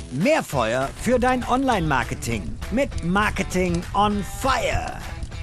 Mehr Feuer für dein Online-Marketing mit Marketing on Fire.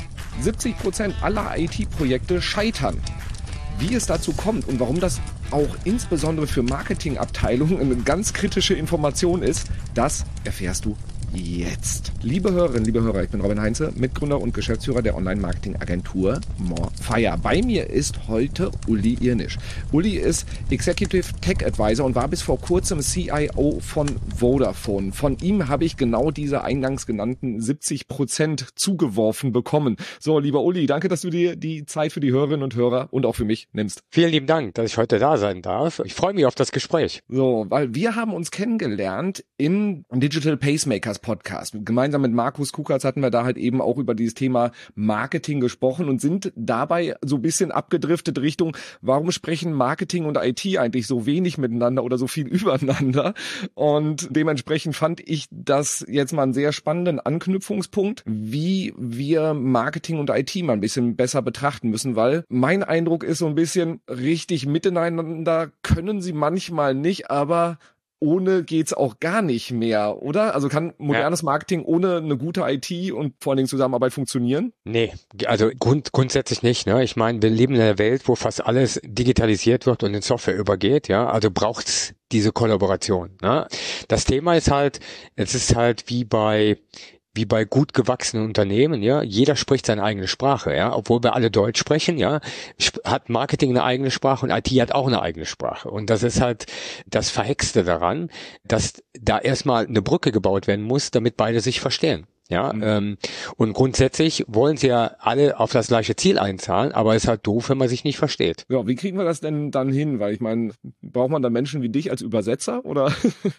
70% aller IT-Projekte scheitern. Wie es dazu kommt und warum das auch insbesondere für Marketingabteilungen eine ganz kritische Information ist, das erfährst du jetzt. Liebe Hörerinnen, liebe Hörer, ich bin Robin Heinze, Mitgründer und Geschäftsführer der Online-Marketing-Agentur Morefire. Bei mir ist heute Uli Irnisch. Uli ist Executive Tech Advisor und war bis vor kurzem CIO von Vodafone. Von ihm habe ich genau diese eingangs genannten 70% zugeworfen bekommen. So, lieber Uli, danke, dass du dir die Zeit für die Hörerinnen und Hörer und auch für mich nimmst. Vielen lieben Dank, dass ich heute da sein darf. Ich freue mich auf das Gespräch. So, weil wir haben uns kennengelernt im Digital Pacemakers Podcast. Gemeinsam mit Markus Kukatz hatten wir da halt eben auch über dieses Thema Marketing gesprochen und sind dabei so ein bisschen abgedriftet Richtung, warum sprechen Marketing und IT eigentlich so wenig miteinander oder so viel übereinander? Und dementsprechend fand ich das jetzt mal einen sehr spannenden Anknüpfungspunkt, wie wir Marketing und IT mal ein bisschen besser betrachten müssen, weil mein Eindruck ist so ein bisschen, richtig miteinander können sie manchmal nicht, aber ohne geht's auch gar nicht mehr, oder? Also kann modernes Marketing ohne eine gute IT und vor allen Dingen Zusammenarbeit funktionieren? Nee, also grundsätzlich nicht. Ne? Ich meine, wir leben in einer Welt, wo fast alles digitalisiert wird und in Software übergeht. Ja, also braucht's diese Kollaboration. Ne? Das Thema ist halt, es ist halt wie bei gut gewachsenen Unternehmen, ja, jeder spricht seine eigene Sprache, ja, obwohl wir alle Deutsch sprechen, ja, hat Marketing eine eigene Sprache und IT hat auch eine eigene Sprache. Und das ist halt das Verhexte daran, dass da erstmal eine Brücke gebaut werden muss, damit beide sich verstehen. Ja, und grundsätzlich wollen sie ja alle auf das gleiche Ziel einzahlen, aber es ist halt doof, wenn man sich nicht versteht. Ja, wie kriegen wir das denn dann hin? Weil ich meine, braucht man da Menschen wie dich als Übersetzer, oder?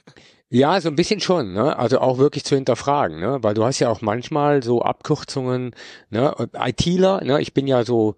Ja, so ein bisschen schon, ne? Also auch wirklich zu hinterfragen, ne? Weil du hast ja auch manchmal so Abkürzungen, ne? ITler, ne? Ich bin ja so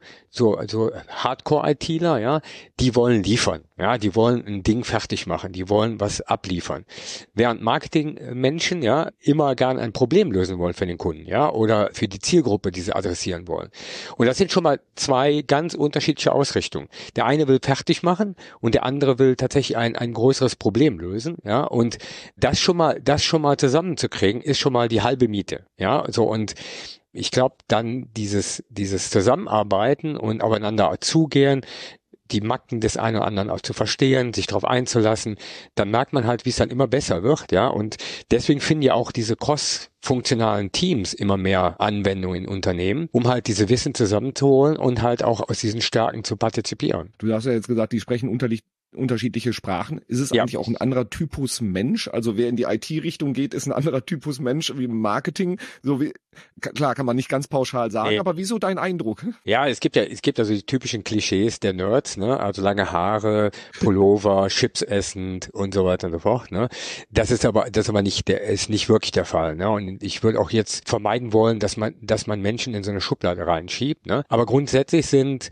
Hardcore-ITler, ja? Die wollen liefern, ja? Die wollen ein Ding fertig machen, die wollen was abliefern. Während Marketing-Menschen, ja, immer gern ein Problem lösen wollen für den Kunden, ja? Oder für die Zielgruppe, die sie adressieren wollen. Und das sind schon mal zwei ganz unterschiedliche Ausrichtungen. Der eine will fertig machen und der andere will tatsächlich ein größeres Problem lösen, ja? Und das schon mal zusammenzukriegen, ist schon mal die halbe Miete, ja, so. Und ich glaube, dann dieses Zusammenarbeiten und aufeinander zugehen, die Macken des einen oder anderen auch zu verstehen, sich darauf einzulassen, dann merkt man halt, wie es dann immer besser wird, ja. Und deswegen finden ja auch diese cross-funktionalen Teams immer mehr Anwendung in Unternehmen, um halt diese Wissen zusammenzuholen und halt auch aus diesen Stärken zu partizipieren. Du hast ja jetzt gesagt, die sprechen unterschiedliche Sprachen. Ist es eigentlich auch ein anderer Typus Mensch? Also wer in die IT-Richtung geht, ist ein anderer Typus Mensch wie im Marketing. So wie, klar, kann man nicht ganz pauschal sagen, aber wieso dein Eindruck? Ja, es gibt also die typischen Klischees der Nerds, ne? Also lange Haare, Pullover, Chips essend und so weiter und so fort, ne? Das ist aber nicht wirklich der Fall, ne? Und ich würde auch jetzt vermeiden wollen, dass man Menschen in so eine Schublade reinschiebt, ne? Aber grundsätzlich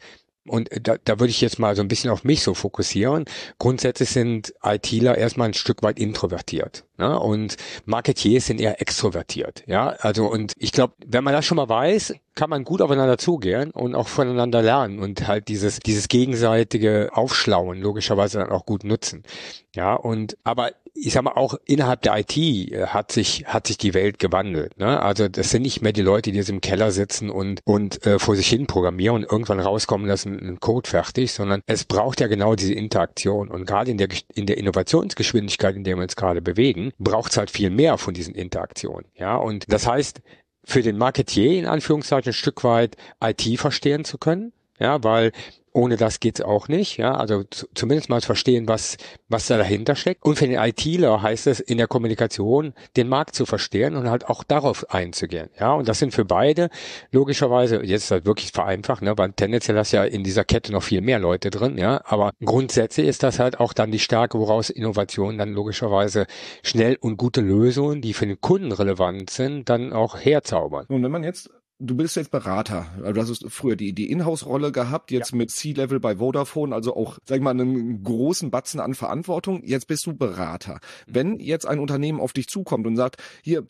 und da würde ich jetzt mal so ein bisschen auf mich so fokussieren. Grundsätzlich sind ITler erstmal ein Stück weit introvertiert, ne? Und Marketeers sind eher extrovertiert, ja. Also, und ich glaube, wenn man das schon mal weiß, kann man gut aufeinander zugehen und auch voneinander lernen und halt dieses gegenseitige Aufschlauen logischerweise dann auch gut nutzen. Ja, aber ich sag mal, auch innerhalb der IT hat sich die Welt gewandelt, ne? Also das sind nicht mehr die Leute, die jetzt im Keller sitzen und vor sich hin programmieren und irgendwann rauskommen lassen, ein Code fertig, sondern es braucht ja genau diese Interaktion. Und gerade in der Innovationsgeschwindigkeit, in der wir uns gerade bewegen, braucht es halt viel mehr von diesen Interaktionen. Ja, und das heißt, für den Marketier in Anführungszeichen ein Stück weit IT verstehen zu können, ja, weil ohne das geht's auch nicht, ja, also zumindest mal zu verstehen, was da dahinter steckt. Und für den ITler heißt es in der Kommunikation, den Markt zu verstehen und halt auch darauf einzugehen, ja. Und das sind für beide logischerweise, jetzt ist halt wirklich vereinfacht, ne, weil tendenziell hast ja in dieser Kette noch viel mehr Leute drin, ja. Aber grundsätzlich ist das halt auch dann die Stärke, woraus Innovation dann logischerweise schnell und gute Lösungen, die für den Kunden relevant sind, dann auch herzaubern. Und wenn man jetzt du bist jetzt Berater. Du hast früher die Inhouse-Rolle gehabt, jetzt mit C-Level bei Vodafone, also auch, sag ich mal, einen großen Batzen an Verantwortung. Jetzt bist du Berater. Wenn jetzt ein Unternehmen auf dich zukommt und sagt, hier,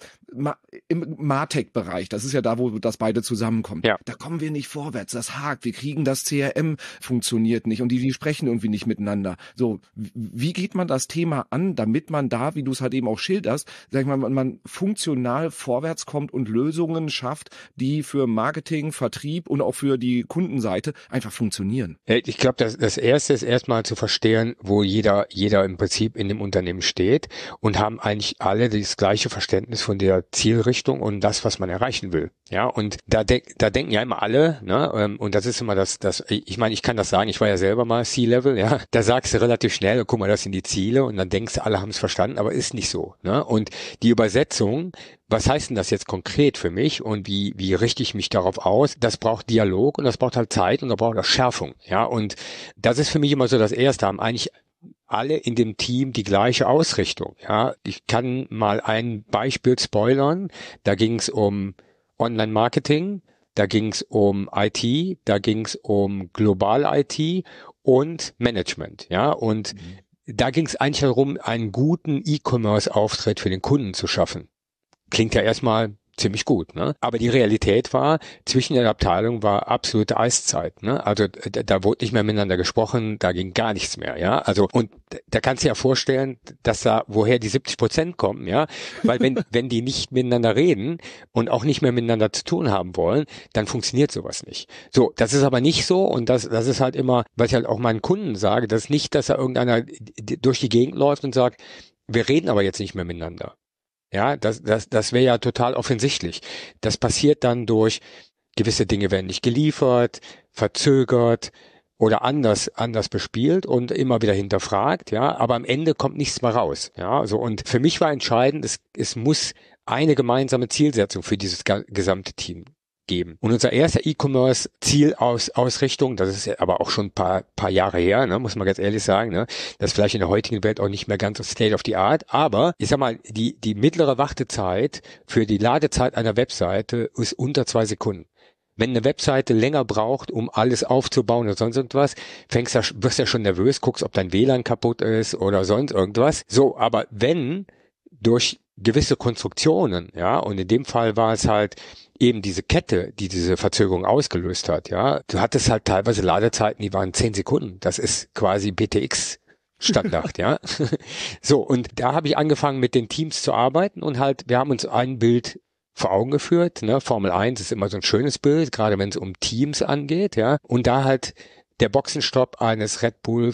im MarTech-Bereich, das ist ja da, wo das beide zusammenkommt, da kommen wir nicht vorwärts, das hakt, wir kriegen das CRM, funktioniert nicht und die sprechen irgendwie nicht miteinander. So, wie geht man das Thema an, damit man da, wie du es halt eben auch schilderst, sag ich mal, man funktional vorwärts kommt und Lösungen schafft, die für Marketing, Vertrieb und auch für die Kundenseite einfach funktionieren? Ich glaube, das Erste ist erstmal zu verstehen, wo jeder im Prinzip in dem Unternehmen steht und haben eigentlich alle das gleiche Verständnis von der Zielrichtung und das, was man erreichen will. Ja, und da denken ja immer alle, ne, und das ist immer ich meine, ich kann das sagen, ich war ja selber mal C-Level, ja, da sagst du relativ schnell, guck mal, das sind die Ziele und dann denkst du, alle haben es verstanden, aber ist nicht so, ne, und die Übersetzung, was heißt denn das jetzt konkret für mich und wie richte ich mich darauf aus? Das braucht Dialog und das braucht halt Zeit und da braucht auch Schärfung, ja, und das ist für mich immer so das Erste, haben eigentlich alle in dem Team die gleiche Ausrichtung, ja. Ich kann mal ein Beispiel spoilern, da ging es um Online-Marketing, da ging es um IT, da ging es um Global-IT und Management, ja, und da ging es eigentlich darum, einen guten E-Commerce-Auftritt für den Kunden zu schaffen. Klingt ja erstmal ziemlich gut, ne? Aber die Realität war, zwischen den Abteilungen war absolute Eiszeit, ne? Also da wurde nicht mehr miteinander gesprochen, da ging gar nichts mehr, ja? Also, und da kannst du ja vorstellen, dass da, woher die 70% kommen, ja? Weil wenn die nicht miteinander reden und auch nicht mehr miteinander zu tun haben wollen, dann funktioniert sowas nicht. So, das ist aber nicht so und das ist halt immer, was ich halt auch meinen Kunden sage, das ist nicht, dass da irgendeiner durch die Gegend läuft und sagt, wir reden aber jetzt nicht mehr miteinander. Ja, das wäre ja total offensichtlich. Das passiert dann durch gewisse Dinge werden nicht geliefert, verzögert oder anders bespielt und immer wieder hinterfragt, ja, aber am Ende kommt nichts mehr raus, ja, also und für mich war entscheidend, es muss eine gemeinsame Zielsetzung für dieses gesamte Team geben. Und unser erster E-Commerce-Zielausrichtung, das ist aber auch schon ein paar Jahre her, ne, muss man ganz ehrlich sagen, ne, das ist vielleicht in der heutigen Welt auch nicht mehr ganz so State of the Art, aber ich sag mal, die mittlere Wartezeit für die Ladezeit einer Webseite ist unter 2 Sekunden. Wenn eine Webseite länger braucht, um alles aufzubauen oder sonst irgendwas, wirst du ja schon nervös, guckst, ob dein WLAN kaputt ist oder sonst irgendwas. So, aber wenn durch gewisse Konstruktionen, ja, und in dem Fall war es halt eben diese Kette, die diese Verzögerung ausgelöst hat, ja, du hattest halt teilweise Ladezeiten, die waren 10 Sekunden. Das ist quasi BTX Standard, ja. So, und da habe ich angefangen mit den Teams zu arbeiten und halt, wir haben uns ein Bild vor Augen geführt, ne, Formel 1 ist immer so ein schönes Bild, gerade wenn es um Teams angeht, ja, und da halt der Boxenstopp eines Red Bull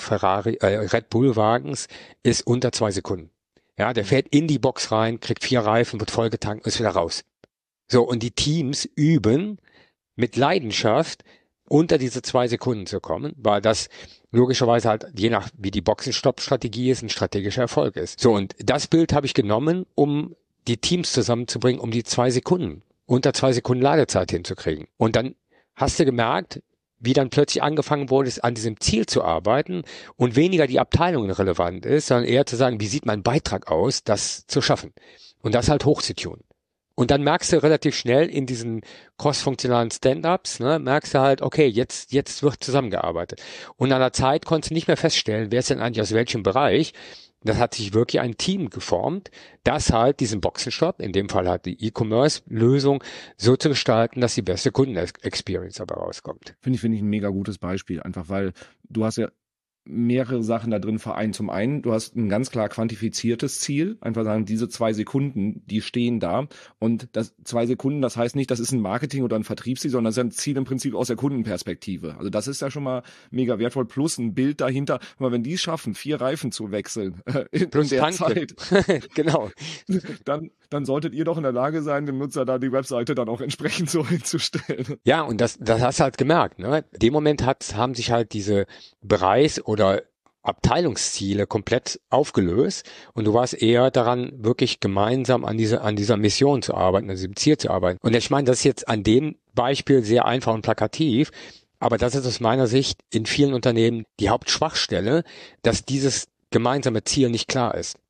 Wagens ist unter 2 Sekunden. Ja, der fährt in die Box rein, kriegt 4 Reifen, wird vollgetankt und ist wieder raus. So, und die Teams üben mit Leidenschaft, unter diese 2 Sekunden zu kommen, weil das logischerweise halt, je nach wie die Boxenstopp-Strategie ist, ein strategischer Erfolg ist. So, und das Bild habe ich genommen, um die Teams zusammenzubringen, um die 2 Sekunden, unter 2 Sekunden Ladezeit hinzukriegen. Und dann hast du gemerkt, wie dann plötzlich angefangen wurde, an diesem Ziel zu arbeiten und weniger die Abteilung relevant ist, sondern eher zu sagen, wie sieht mein Beitrag aus, das zu schaffen. Und das halt hochzutunen. Und dann merkst du relativ schnell in diesen cross-funktionalen Stand-ups, ne, merkst du halt, okay, jetzt wird zusammengearbeitet. Und an der Zeit konntest du nicht mehr feststellen, wer ist denn eigentlich aus welchem Bereich. Das hat sich wirklich ein Team geformt, das halt diesen Boxenstopp, in dem Fall halt die E-Commerce-Lösung, so zu gestalten, dass die beste Kunden-Experience dabei rauskommt. Finde ich ein mega gutes Beispiel, einfach weil du hast ja mehrere Sachen da drin vereint. Zum einen, du hast ein ganz klar quantifiziertes Ziel, einfach sagen, diese 2 Sekunden, die stehen da und das 2 Sekunden, das heißt nicht, das ist ein Marketing- oder ein Vertriebsziel, sondern das ist ein Ziel im Prinzip aus der Kundenperspektive. Also das ist ja schon mal mega wertvoll, plus ein Bild dahinter. Aber wenn die es schaffen, 4 Reifen zu wechseln in der Zeit, genau, dann solltet ihr doch in der Lage sein, dem Nutzer da die Webseite dann auch entsprechend so hinzustellen. Ja, und das hast du halt gemerkt, ne? In dem Moment haben sich halt diese Bereichs- oder Abteilungsziele komplett aufgelöst und du warst eher daran, wirklich gemeinsam an dieser Mission zu arbeiten, an diesem Ziel zu arbeiten. Und ich meine, das ist jetzt an dem Beispiel sehr einfach und plakativ, aber das ist aus meiner Sicht in vielen Unternehmen die Hauptschwachstelle, dass dieses gemeinsame Ziel nicht klar ist.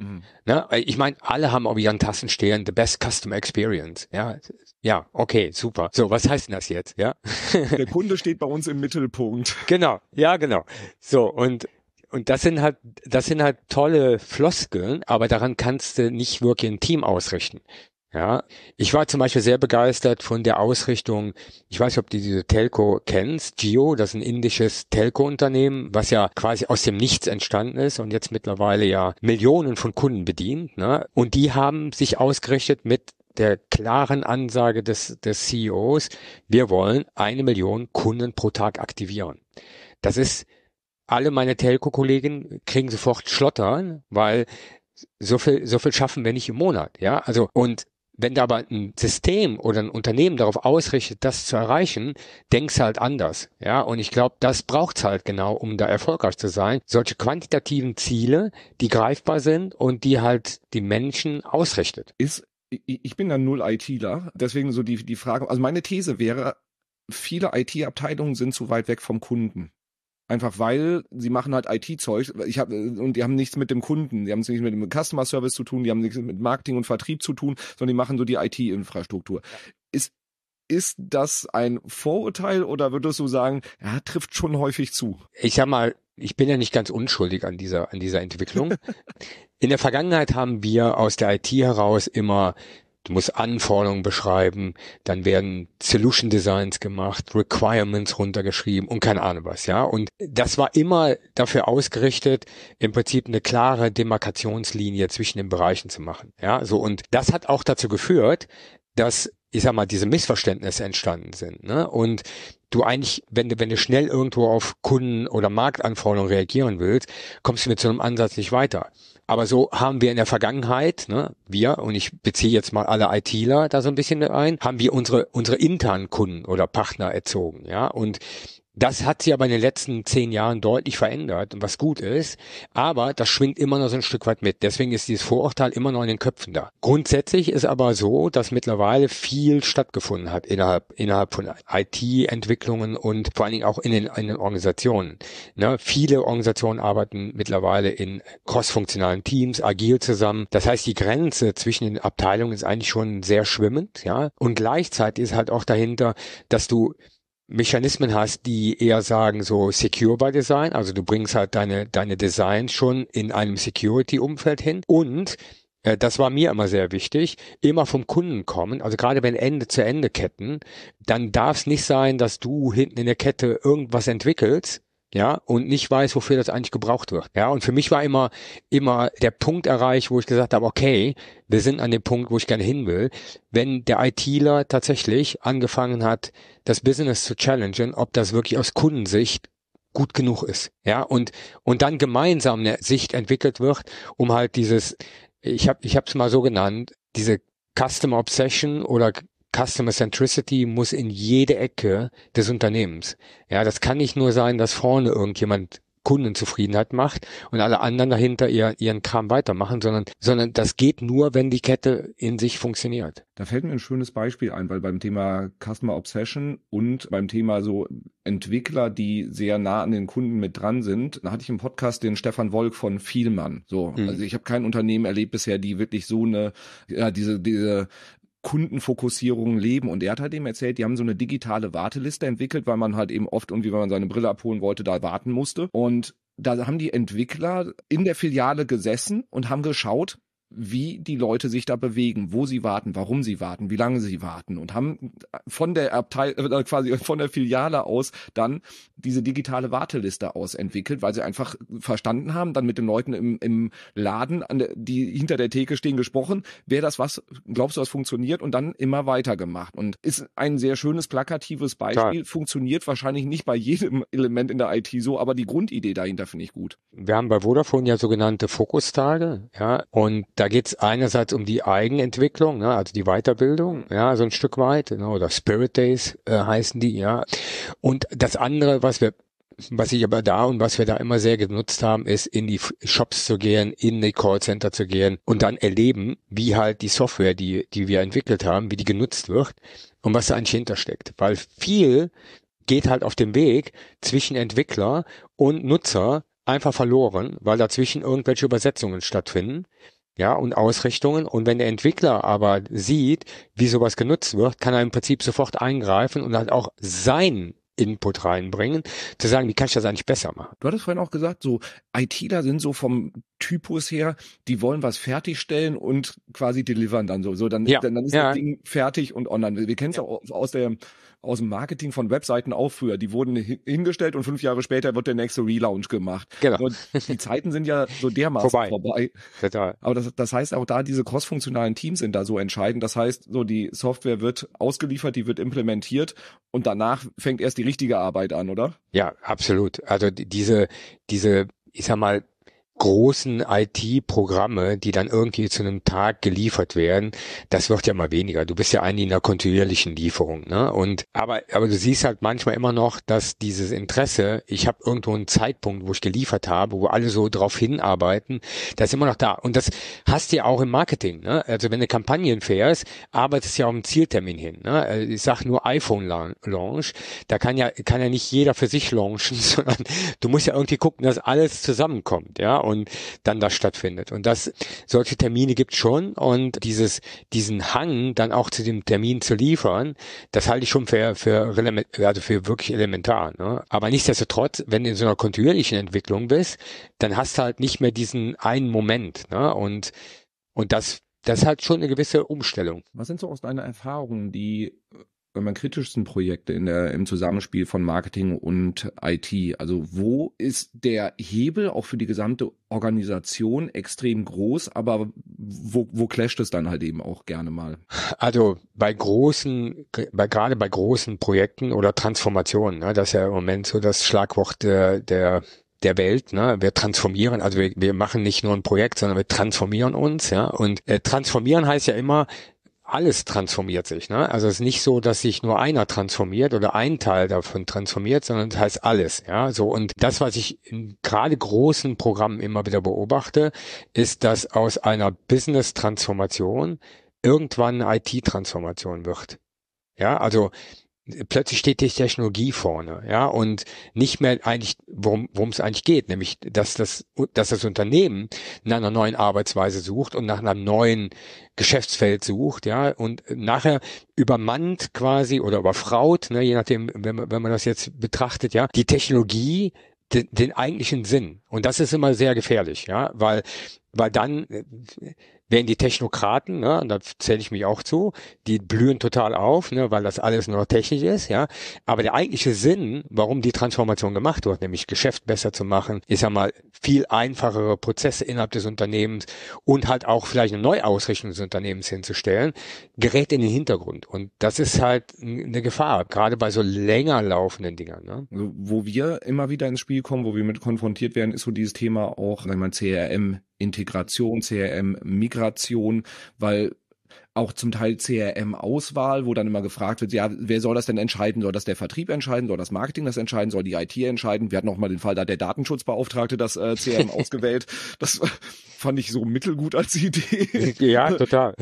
Ne? Ich meine, alle haben auf ihren Tassen stehen, the best customer experience. Ja, okay, super. So, was heißt denn das jetzt? Ja. Der Kunde steht bei uns im Mittelpunkt. Genau, ja, genau. So, und das sind halt tolle Floskeln, aber daran kannst du nicht wirklich ein Team ausrichten. Ja, ich war zum Beispiel sehr begeistert von der Ausrichtung, ich weiß nicht, ob du diese Telco kennst, Jio, das ist ein indisches Telco-Unternehmen, was ja quasi aus dem Nichts entstanden ist und jetzt mittlerweile ja Millionen von Kunden bedient, ne? Und die haben sich ausgerichtet mit der klaren Ansage des CEOs, wir wollen 1 Million Kunden pro Tag aktivieren. Das ist, alle meine Telco-Kollegen kriegen sofort Schlottern, weil so viel schaffen wir nicht im Monat, ja, also, und wenn da aber ein System oder ein Unternehmen darauf ausrichtet, das zu erreichen, denkst halt anders. Ja, und ich glaube, das braucht's halt genau, um da erfolgreich zu sein. Solche quantitativen Ziele, die greifbar sind und die halt die Menschen ausrichtet. Ich bin dann null ITler, deswegen so die Frage, also meine These wäre, viele IT-Abteilungen sind zu weit weg vom Kunden. Einfach weil sie machen halt IT-Zeug und die haben nichts mit dem Kunden, die haben nichts mit dem Customer Service zu tun, die haben nichts mit Marketing und Vertrieb zu tun, sondern die machen so die IT-Infrastruktur. Ja. Ist das ein Vorurteil oder würdest du sagen, ja, trifft schon häufig zu? Ich sag mal, ich bin ja nicht ganz unschuldig an dieser Entwicklung. In der Vergangenheit haben wir aus der IT heraus immer, du musst Anforderungen beschreiben, dann werden Solution Designs gemacht, Requirements runtergeschrieben und keine Ahnung was, ja. Und das war immer dafür ausgerichtet, im Prinzip eine klare Demarkationslinie zwischen den Bereichen zu machen, ja. So, und das hat auch dazu geführt, dass, ich sag mal, diese Missverständnisse entstanden sind, ne? Und du eigentlich, wenn du schnell irgendwo auf Kunden- oder Marktanforderungen reagieren willst, kommst du mit so einem Ansatz nicht weiter. Aber so haben wir in der Vergangenheit, ne, und ich beziehe jetzt mal alle ITler da so ein bisschen ein, haben wir unsere internen Kunden oder Partner erzogen, ja, und das hat sich aber in den letzten 10 Jahren deutlich verändert, was gut ist, aber das schwingt immer noch so ein Stück weit mit. Deswegen ist dieses Vorurteil immer noch in den Köpfen da. Grundsätzlich ist aber so, dass mittlerweile viel stattgefunden hat innerhalb von IT-Entwicklungen und vor allen Dingen auch in den Organisationen. Ne? Viele Organisationen arbeiten mittlerweile in crossfunktionalen Teams, agil zusammen. Das heißt, die Grenze zwischen den Abteilungen ist eigentlich schon sehr schwimmend, ja. Und gleichzeitig ist halt auch dahinter, dass du Mechanismen hast, die eher sagen so Secure by Design, also du bringst halt deine Designs schon in einem Security-Umfeld hin und das war mir immer sehr wichtig, immer vom Kunden kommen, also gerade wenn Ende-zu-Ende-Ketten, dann darf es nicht sein, dass du hinten in der Kette irgendwas entwickelst, ja, und nicht weiß, wofür das eigentlich gebraucht wird. Ja, und für mich war immer der Punkt erreicht, wo ich gesagt habe, okay, wir sind an dem Punkt, wo ich gerne hin will, wenn der ITler tatsächlich angefangen hat, das Business zu challengen, ob das wirklich aus Kundensicht gut genug ist. Ja, und dann gemeinsam eine Sicht entwickelt wird, um halt dieses, ich hab's mal so genannt, diese Customer Obsession oder Customer Centricity muss in jede Ecke des Unternehmens. Ja, das kann nicht nur sein, dass vorne irgendjemand Kundenzufriedenheit macht und alle anderen dahinter ihren Kram weitermachen, sondern das geht nur, wenn die Kette in sich funktioniert. Da fällt mir ein schönes Beispiel ein, weil beim Thema Customer Obsession und beim Thema so Entwickler, die sehr nah an den Kunden mit dran sind, da hatte ich im Podcast den Stefan Wolk von Vielmann. Also ich habe kein Unternehmen erlebt bisher, die wirklich so diese Kundenfokussierung leben. Und er hat halt eben erzählt, die haben so eine digitale Warteliste entwickelt, weil man halt eben oft irgendwie, wenn man seine Brille abholen wollte, da warten musste. Und da haben die Entwickler in der Filiale gesessen und haben geschaut, wie die Leute sich da bewegen, wo sie warten, warum sie warten, wie lange sie warten und haben von der quasi von der Filiale aus dann diese digitale Warteliste ausentwickelt, weil sie einfach verstanden haben, dann mit den Leuten im Laden, die hinter der Theke stehen, gesprochen, wäre das was, glaubst du, das funktioniert, und dann immer weitergemacht. Und ist ein sehr schönes, plakatives Beispiel, klar. Funktioniert wahrscheinlich nicht bei jedem Element in der IT so, aber die Grundidee dahinter finde ich gut. Wir haben bei Vodafone ja sogenannte Fokustage, ja, und da geht es einerseits um die Eigenentwicklung, ne, also die Weiterbildung, ja, so ein Stück weit, ne, oder Spirit Days heißen die, ja. Und das andere, was wir da immer sehr genutzt haben, ist in die Shops zu gehen, in die Callcenter zu gehen und dann erleben, wie halt die Software, die wir entwickelt haben, wie die genutzt wird und was da eigentlich hintersteckt. Weil viel geht halt auf dem Weg zwischen Entwickler und Nutzer einfach verloren, weil dazwischen irgendwelche Übersetzungen stattfinden. Ja, und Ausrichtungen. Und wenn der Entwickler aber sieht, wie sowas genutzt wird, kann er im Prinzip sofort eingreifen und halt auch sein Input reinbringen, zu sagen, wie kann ich das eigentlich besser machen? Du hattest vorhin auch gesagt, so ITler sind so vom Typus her, die wollen was fertigstellen und quasi delivern dann so. Dann ist das Ding fertig und online. Wir kennen es ja auch aus dem Marketing von Webseiten auch früher. Die wurden hingestellt und 5 Jahre später wird der nächste Relaunch gemacht. Genau. Und die Zeiten sind ja so dermaßen vorbei. Total. Aber das heißt auch da, diese crossfunktionalen Teams sind da so entscheidend. Das heißt, so die Software wird ausgeliefert, die wird implementiert und danach fängt erst die richtige Arbeit an, oder? Ja, absolut. Also diese, ich sag mal, großen IT-Programme, die dann irgendwie zu einem Tag geliefert werden, das wird ja mal weniger. Du bist ja eigentlich in einer kontinuierlichen Lieferung, ne? Aber du siehst halt manchmal immer noch, dass dieses Interesse, ich habe irgendwo einen Zeitpunkt, wo ich geliefert habe, wo alle so drauf hinarbeiten, das ist immer noch da. Und das hast du ja auch im Marketing, ne? Also wenn du Kampagnen fährst, arbeitest du ja auf einen Zieltermin hin, ne? Ich sag nur iPhone-Launch, da kann ja nicht jeder für sich launchen, sondern du musst ja irgendwie gucken, dass alles zusammenkommt, ja? Und dann das stattfindet. Und solche Termine gibt's schon und diesen Hang dann auch zu dem Termin zu liefern, das halte ich schon für wirklich elementar, ne? Aber nichtsdestotrotz, wenn du in so einer kontinuierlichen Entwicklung bist, dann hast du halt nicht mehr diesen einen Moment, ne? Und das ist halt schon eine gewisse Umstellung. Was sind so aus deiner Erfahrung die kritischsten Projekte im Zusammenspiel von Marketing und IT? Also wo ist der Hebel auch für die gesamte Organisation extrem groß, aber wo clasht es dann halt eben auch gerne mal? Also gerade bei großen Projekten oder Transformationen, ne, das ist ja im Moment so das Schlagwort der Welt, ne? Wir transformieren, also wir machen nicht nur ein Projekt, sondern wir transformieren uns, ja. Und transformieren heißt ja immer, alles transformiert sich, ne? Also es ist nicht so, dass sich nur einer transformiert oder ein Teil davon transformiert, sondern das heißt alles, ja? So, und das, was ich in gerade großen Programmen immer wieder beobachte, ist, dass aus einer Business-Transformation irgendwann eine IT-Transformation wird. Ja, also plötzlich steht die Technologie vorne, ja, und nicht mehr eigentlich, worum es eigentlich geht, nämlich, dass das Unternehmen nach einer neuen Arbeitsweise sucht und nach einem neuen Geschäftsfeld sucht, ja, und nachher übermannt quasi oder überfraut, ne, je nachdem, wenn man das jetzt betrachtet, ja, die Technologie den eigentlichen Sinn. Und das ist immer sehr gefährlich, ja, weil dann werden die Technokraten, ne, und da zähle ich mich auch zu, die blühen total auf, ne, weil das alles nur technisch ist, ja. Aber der eigentliche Sinn, warum die Transformation gemacht wird, nämlich Geschäft besser zu machen, ist ja mal viel einfachere Prozesse innerhalb des Unternehmens und halt auch vielleicht eine Neuausrichtung des Unternehmens hinzustellen, gerät in den Hintergrund. Und das ist halt eine Gefahr, gerade bei so länger laufenden Dingern, ne. Also, wo wir immer wieder ins Spiel kommen, wo wir mit konfrontiert werden, ist so dieses Thema auch, wenn man CRM-Integration, CRM-Migration, weil auch zum Teil CRM-Auswahl, wo dann immer gefragt wird, ja, wer soll das denn entscheiden? Soll das der Vertrieb entscheiden? Soll das Marketing das entscheiden? Soll die IT entscheiden? Wir hatten auch mal den Fall, da hat der Datenschutzbeauftragte das CRM ausgewählt. Das fand ich so mittelgut als Idee. Ja, total.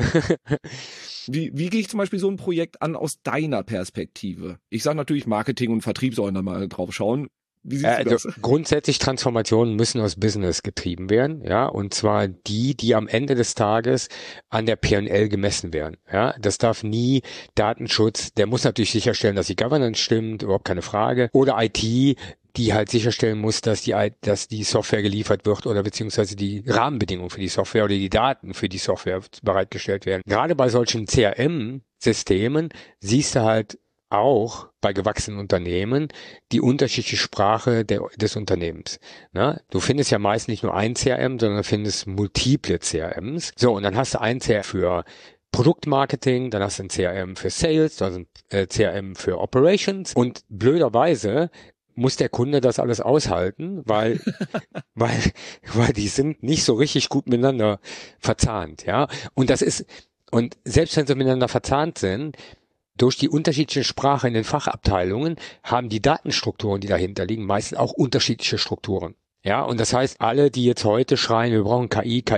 Wie gehe ich zum Beispiel so ein Projekt an aus deiner Perspektive? Ich sage natürlich, Marketing und Vertrieb sollen da mal drauf schauen. Wie siehst du das? Grundsätzlich Transformationen müssen aus Business getrieben werden, ja, und zwar die am Ende des Tages an der P&L gemessen werden, ja. Das darf nie Datenschutz, der muss natürlich sicherstellen, dass die Governance stimmt, überhaupt keine Frage, oder IT, die halt sicherstellen muss, dass die Software geliefert wird oder beziehungsweise die Rahmenbedingungen für die Software oder die Daten für die Software bereitgestellt werden. Gerade bei solchen CRM-Systemen siehst du halt auch bei gewachsenen Unternehmen die unterschiedliche Sprache des Unternehmens. Ne? Du findest ja meist nicht nur ein CRM, sondern du findest multiple CRMs. So, und dann hast du ein CRM für Produktmarketing, dann hast du ein CRM für Sales, dann hast du ein CRM für Operations und blöderweise muss der Kunde das alles aushalten, weil die sind nicht so richtig gut miteinander verzahnt, ja. Und selbst wenn sie miteinander verzahnt sind, durch die unterschiedliche Sprache in den Fachabteilungen haben die Datenstrukturen, die dahinter liegen, meistens auch unterschiedliche Strukturen. Ja, und das heißt, alle, die jetzt heute schreien, wir brauchen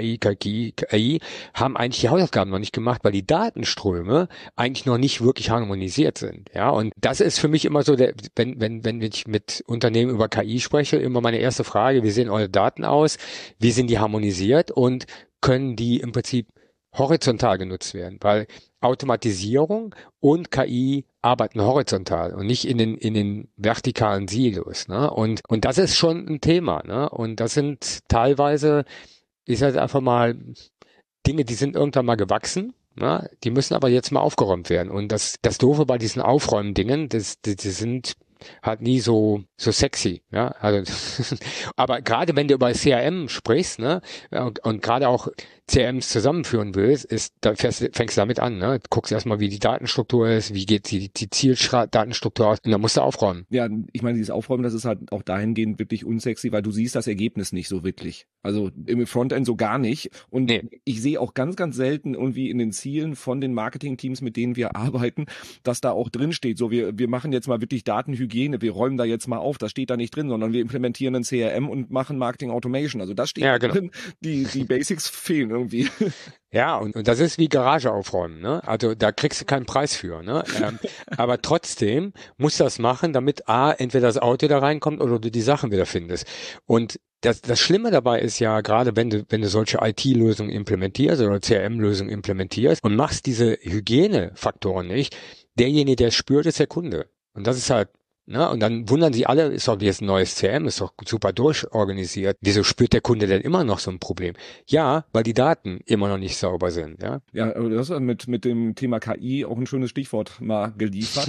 KI, haben eigentlich die Hausaufgaben noch nicht gemacht, weil die Datenströme eigentlich noch nicht wirklich harmonisiert sind. Ja, und das ist für mich immer so, wenn ich mit Unternehmen über KI spreche, immer meine erste Frage: Wie sehen eure Daten aus? Wie sind die harmonisiert? Und können die im Prinzip horizontal genutzt werden? Weil Automatisierung und KI arbeiten horizontal und nicht in den vertikalen Silos, ne? Und das ist schon ein Thema, ne? Und das sind teilweise, ich sage einfach mal, Dinge, die sind irgendwann mal gewachsen, ne? Die müssen aber jetzt mal aufgeräumt werden. Und das Doofe bei diesen Aufräumen-Dingen, die sind halt nie so sexy, ja, also aber gerade wenn du über CRM sprichst, ne, und gerade auch CRMs zusammenführen willst, fängst du damit an, ne, guckst erstmal, wie die Datenstruktur ist, wie geht die Zieldatenstruktur aus, und dann musst du aufräumen. Ja, ich meine, dieses Aufräumen, das ist halt auch dahingehend wirklich unsexy, weil du siehst das Ergebnis nicht so wirklich. Also im Frontend so gar nicht. Und ich sehe auch ganz, ganz selten irgendwie in den Zielen von den Marketing-Teams, mit denen wir arbeiten, dass da auch drin steht, so wir machen jetzt mal wirklich Datenhygiene, wir räumen da jetzt mal auf, das steht da nicht drin, sondern wir implementieren ein CRM und machen Marketing Automation. Also das steht drin, die Basics fehlen irgendwie. Ja, und das ist wie Garage aufräumen, ne? Also da kriegst du keinen Preis für, ne? Aber trotzdem musst du das machen, damit entweder das Auto da reinkommt oder du die Sachen wieder findest. Und das Schlimme dabei ist ja, gerade wenn du solche IT-Lösungen implementierst oder CRM-Lösungen implementierst und machst diese Hygienefaktoren nicht, derjenige, der spürt, ist der Kunde. Und das ist halt, ne? Und dann wundern sich alle, ist doch jetzt ein neues CRM, ist doch super durchorganisiert. Wieso spürt der Kunde denn immer noch so ein Problem? Ja, weil die Daten immer noch nicht sauber sind, ja. Ja, du hast mit dem Thema KI auch ein schönes Stichwort mal geliefert.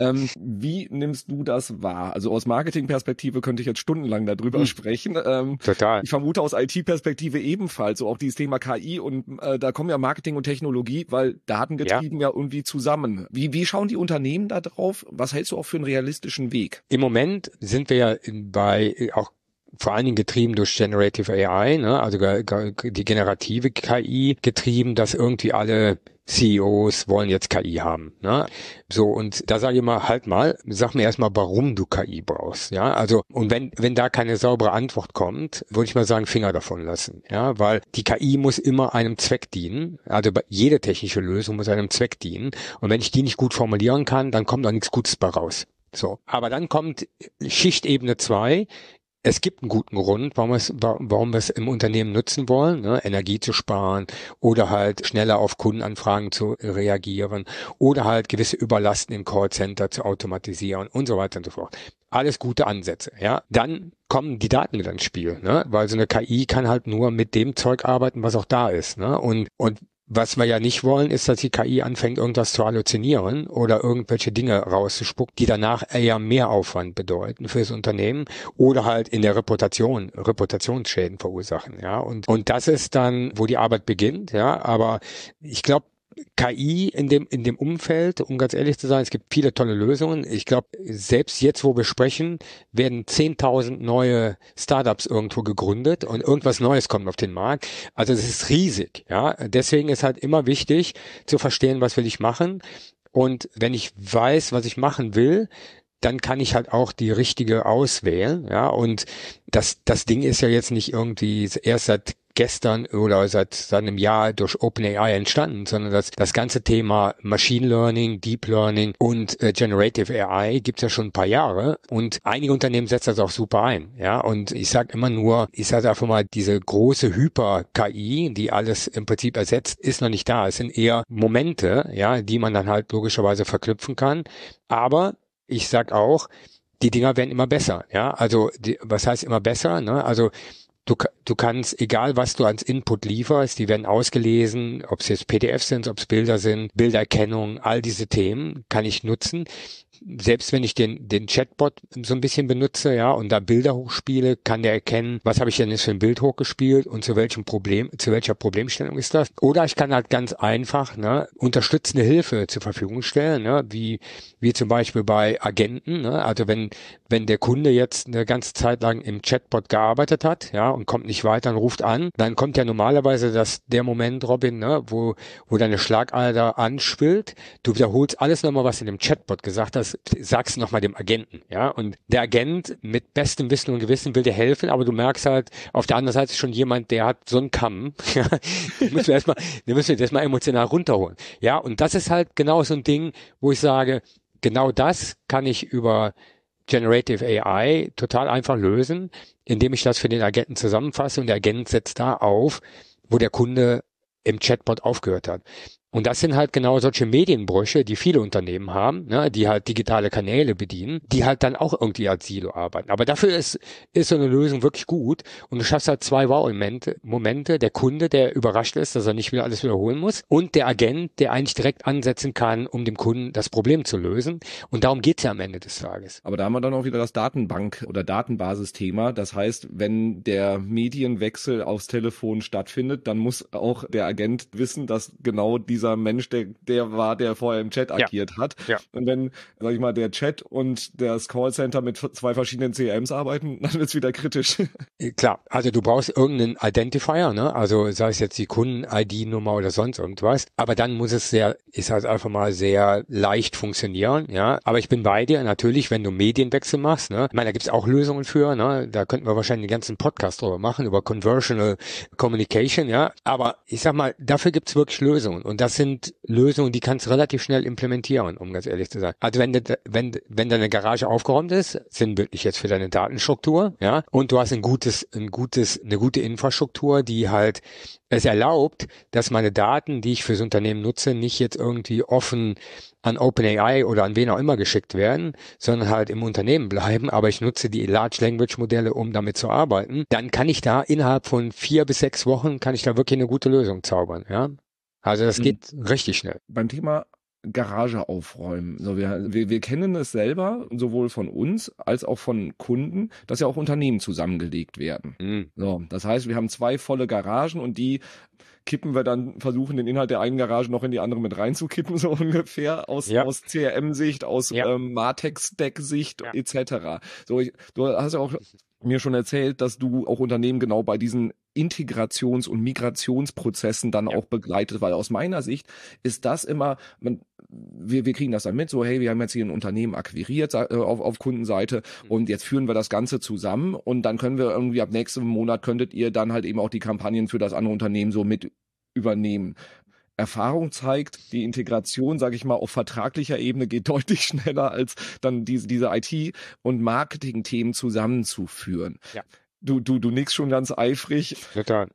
Wie nimmst du das wahr? Also aus Marketingperspektive könnte ich jetzt stundenlang darüber sprechen. Total. Ich vermute aus IT-Perspektive ebenfalls, so auch dieses Thema KI, und da kommen ja Marketing und Technologie, weil datengetrieben ja irgendwie zusammen. Wie schauen die Unternehmen da drauf? Was hältst du auch für einen realistischen Weg? Im Moment sind wir ja bei auch vor allen Dingen getrieben durch Generative AI, ne? Also die generative KI getrieben, dass irgendwie alle CEOs wollen jetzt KI haben, ne? So, und da sage ich mal, halt mal, sag mir erstmal, warum du KI brauchst, ja? Also, und wenn da keine saubere Antwort kommt, würde ich mal sagen, Finger davon lassen, ja? Weil die KI muss immer einem Zweck dienen, also jede technische Lösung muss einem Zweck dienen, und wenn ich die nicht gut formulieren kann, dann kommt auch nichts Gutes bei raus. So, aber dann kommt Schichtebene 2. Es gibt einen guten Grund, warum wir es im Unternehmen nutzen wollen, ne? Energie zu sparen oder halt schneller auf Kundenanfragen zu reagieren oder halt gewisse Überlasten im Callcenter zu automatisieren und so weiter und so fort. Alles gute Ansätze, ja. Dann kommen die Daten wieder ins Spiel, ne? Weil so eine KI kann halt nur mit dem Zeug arbeiten, was auch da ist, ne? Und was wir ja nicht wollen, ist, dass die KI anfängt, irgendwas zu halluzinieren oder irgendwelche Dinge rauszuspucken, die danach eher mehr Aufwand bedeuten fürs Unternehmen oder halt in der Reputationsschäden verursachen, ja. Und das ist dann, wo die Arbeit beginnt, ja. Aber ich glaube, KI in dem Umfeld, um ganz ehrlich zu sein, es gibt viele tolle Lösungen. Ich glaube, selbst jetzt, wo wir sprechen, werden 10.000 neue Startups irgendwo gegründet und irgendwas Neues kommt auf den Markt. Also es ist riesig, ja. Deswegen ist halt immer wichtig zu verstehen, was will ich machen. Und wenn ich weiß, was ich machen will, dann kann ich halt auch die richtige auswählen, ja. Und das Ding ist ja jetzt nicht irgendwie erst seit gestern oder seit einem Jahr durch OpenAI entstanden, sondern das ganze Thema Machine Learning, Deep Learning und Generative AI gibt's ja schon ein paar Jahre, und einige Unternehmen setzen das auch super ein, ja. Und ich sage einfach mal, diese große Hyper-KI, die alles im Prinzip ersetzt, ist noch nicht da. Es sind eher Momente, ja, die man dann halt logischerweise verknüpfen kann. Aber ich sag auch, die Dinger werden immer besser, ja. Also was heißt immer besser, ne? Also du kannst, egal was du als Input lieferst, die werden ausgelesen, ob es jetzt PDFs sind, ob es Bilder sind, Bilderkennung, all diese Themen kann ich nutzen. Selbst wenn ich den Chatbot so ein bisschen benutze, ja, und da Bilder hochspiele, kann der erkennen, was habe ich denn jetzt für ein Bild hochgespielt und zu welcher Problemstellung ist das. Oder ich kann halt ganz einfach, ne, unterstützende Hilfe zur Verfügung stellen, ne, wie zum Beispiel bei Agenten, ne, also wenn der Kunde jetzt eine ganze Zeit lang im Chatbot gearbeitet hat, ja, und kommt nicht weiter und ruft an, dann kommt ja normalerweise der Moment, Robin, ne, wo deine Schlagader anschwillt, du wiederholst alles nochmal, was in dem Chatbot gesagt hast, sag's nochmal dem Agenten, ja. Und der Agent mit bestem Wissen und Gewissen will dir helfen, aber du merkst halt, auf der anderen Seite ist schon jemand, der hat so einen Kamm, ja. Den müssen wir erstmal emotional runterholen. Ja, und das ist halt genau so ein Ding, wo ich sage, genau das kann ich über Generative AI total einfach lösen, indem ich das für den Agenten zusammenfasse und der Agent setzt da auf, wo der Kunde im Chatbot aufgehört hat. Und das sind halt genau solche Medienbrüche, die viele Unternehmen haben, ne, die halt digitale Kanäle bedienen, die halt dann auch irgendwie als Silo arbeiten. Aber dafür ist so eine Lösung wirklich gut und du schaffst halt zwei Wow-Momente. Der Kunde, der überrascht ist, dass er nicht wieder alles wiederholen muss und der Agent, der eigentlich direkt ansetzen kann, um dem Kunden das Problem zu lösen. Und darum geht's ja am Ende des Tages. Aber da haben wir dann auch wieder das Datenbank- oder Datenbasis-Thema. Das heißt, wenn der Medienwechsel aufs Telefon stattfindet, dann muss auch der Agent wissen, dass genau dieser Mensch, der vorher im Chat agiert hat. Ja. Und wenn, sag ich mal, der Chat und das Callcenter mit zwei verschiedenen CRMs arbeiten, dann wird's wieder kritisch. Klar, also du brauchst irgendeinen Identifier, ne? Also sei es jetzt die Kunden-ID-Nummer oder sonst irgendwas. Aber dann muss es ist halt einfach mal sehr leicht funktionieren, ja. Aber ich bin bei dir, natürlich, wenn du Medienwechsel machst, ne? Ich meine, da gibt's auch Lösungen für, ne? Da könnten wir wahrscheinlich den ganzen Podcast drüber machen, über Conversational Communication, ja. Aber ich sag mal, dafür gibt's wirklich Lösungen. Und das sind Lösungen, die kannst du relativ schnell implementieren, um ganz ehrlich zu sein. Also wenn deine Garage aufgeräumt ist, sinnbildlich jetzt für deine Datenstruktur, ja, und du hast eine gute Infrastruktur, die halt es erlaubt, dass meine Daten, die ich fürs Unternehmen nutze, nicht jetzt irgendwie offen an OpenAI oder an wen auch immer geschickt werden, sondern halt im Unternehmen bleiben, aber ich nutze die Large Language Modelle, um damit zu arbeiten, dann kann ich da innerhalb von 4 bis 6 Wochen wirklich eine gute Lösung zaubern, ja. Also das geht richtig schnell. Beim Thema Garage aufräumen. So, wir kennen es selber, sowohl von uns als auch von Kunden, dass ja auch Unternehmen zusammengelegt werden. So, das heißt, wir haben 2 volle Garagen und die kippen wir dann, versuchen den Inhalt der einen Garage noch in die andere mit reinzukippen, so ungefähr, aus CRM-Sicht, aus Martech-Stack-Sicht etc. So, du hast ja auch mir schon erzählt, dass du auch Unternehmen genau bei diesen Integrations- und Migrationsprozessen dann auch begleitet, weil aus meiner Sicht ist das immer, wir kriegen das dann mit, so hey, wir haben jetzt hier ein Unternehmen akquiriert auf Kundenseite und jetzt führen wir das Ganze zusammen und dann können wir irgendwie ab nächstem Monat könntet ihr dann halt eben auch die Kampagnen für das andere Unternehmen so mit übernehmen. Erfahrung zeigt, die Integration, sage ich mal, auf vertraglicher Ebene geht deutlich schneller, als dann diese IT- und Marketing-Themen zusammenzuführen. Ja. Du nickst schon ganz eifrig. Total.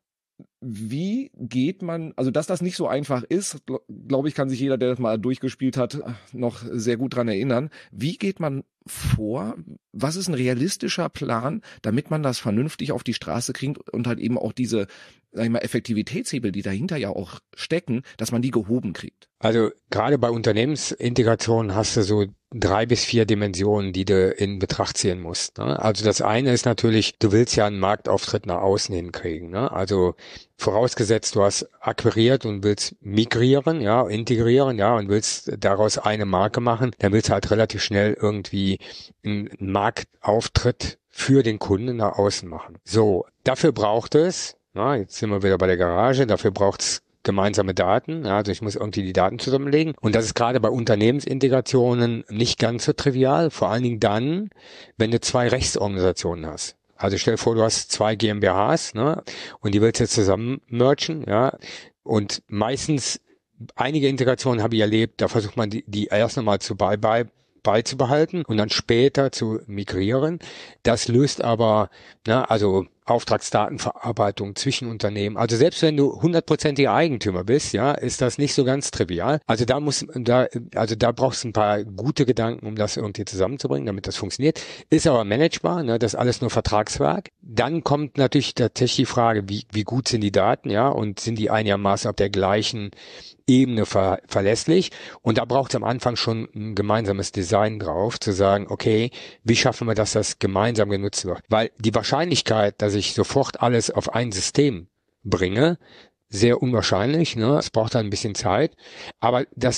Wie geht man, also dass das nicht so einfach ist, glaube ich, kann sich jeder, der das mal durchgespielt hat, noch sehr gut dran erinnern. Wie geht man vor? Was ist ein realistischer Plan, damit man das vernünftig auf die Straße kriegt und halt eben auch diese, sag ich mal, Effektivitätshebel, die dahinter ja auch stecken, dass man die gehoben kriegt? Also gerade bei Unternehmensintegration hast du so 3 bis 4 Dimensionen, die du in Betracht ziehen musst. Ne? Also das eine ist natürlich, du willst ja einen Marktauftritt nach außen hinkriegen. Ne? Also vorausgesetzt, du hast akquiriert und willst migrieren, ja, integrieren, ja, und willst daraus eine Marke machen, dann willst du halt relativ schnell irgendwie einen Marktauftritt für den Kunden nach außen machen. So, dafür braucht es, jetzt sind wir wieder bei der Garage, dafür braucht es gemeinsame Daten, also ich muss irgendwie die Daten zusammenlegen und das ist gerade bei Unternehmensintegrationen nicht ganz so trivial, vor allen Dingen dann, wenn du 2 Rechtsorganisationen hast. Also stell dir vor, du hast 2 GmbHs, ne, und die willst du jetzt zusammen mergen, ja, und meistens, einige Integrationen habe ich erlebt, da versucht man die erst nochmal beizubehalten und dann später zu migrieren. Das löst aber, also Auftragsdatenverarbeitung zwischen Unternehmen. Also selbst wenn du 100%iger Eigentümer bist, ja, ist das nicht so ganz trivial. Also da brauchst du ein paar gute Gedanken, um das irgendwie zusammenzubringen, damit das funktioniert. Ist aber managebar, das ist alles nur Vertragswerk. Dann kommt natürlich tatsächlich die Frage, wie gut sind die Daten, ja, und sind die einigermaßen auf der gleichen Ebene verlässlich? Und da braucht es am Anfang schon ein gemeinsames Design drauf, zu sagen, okay, wie schaffen wir, dass das gemeinsam genutzt wird? Weil die Wahrscheinlichkeit, dass ich sofort alles auf ein System bringe, sehr unwahrscheinlich, Es braucht dann ein bisschen Zeit. Aber das